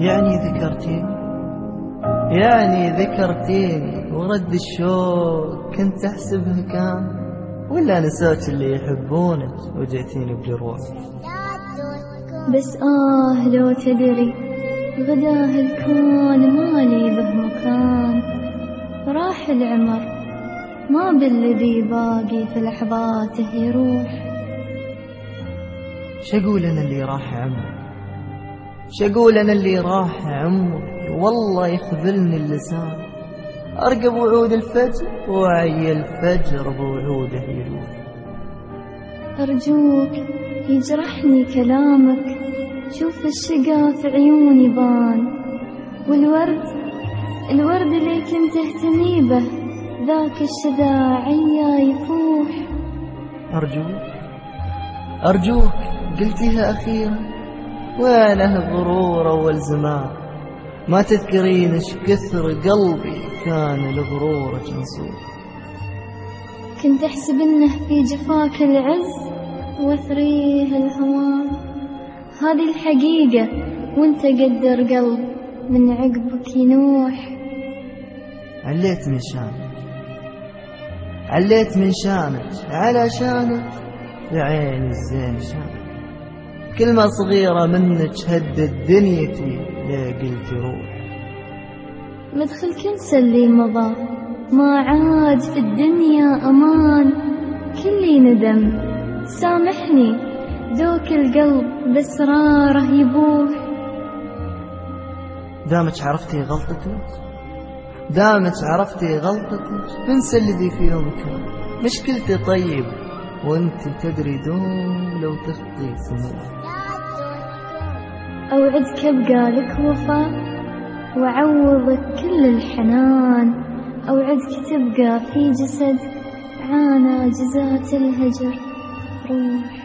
يعني ذكرتيني، يعني ذكرتيني ورد الشوق كنت أحسبه كان، ولا نسوت اللي يحبونك وجيتيني بجروح. بس لو تدري غداه الكون مالي به مكان، راح العمر ما بالذي باقي في لحظاته يروح. شقول أنا اللي راح عمري، شقول أنا اللي راح عمري، والله يخذلني اللسان، أرقب وعود الفجر وعي الفجر بوعوده يلوح. أرجوك يجرحني كلامك، شوف الشقا في عيوني بان، والورد اللي كنت اهتمي به ذاك الشذا عيا يفوح. أرجوك قلتيها أخيرا، وينه غرور أول زمان، ما تذكرين اش كثر قلبي كان لغرورك نصوح. كنت أحسب إنه في جفاك العز وثريه الهوان، هذه الحقيقة وانت قدر قلب من عقبك ينوح. عليت من شانك علشانك في عين الزين شانك، كلمة صغيرة منك هدت دنيتي لا قلت روح. مدخل كنسى اللي مضى، ما عاد في الدنيا أمان، كلي ندم سامحني ذوك القلب بأسراره يبوح. دامك عرفتي غلطتك انسى الذي في يومك، مشكلتي طيب وانت تدري دوم لو تخطي سموح. أوعدك أبقى لك وفا وأعوضك كل الحنان، أوعدك تبقى في جسد عانى جزات الهجر روح.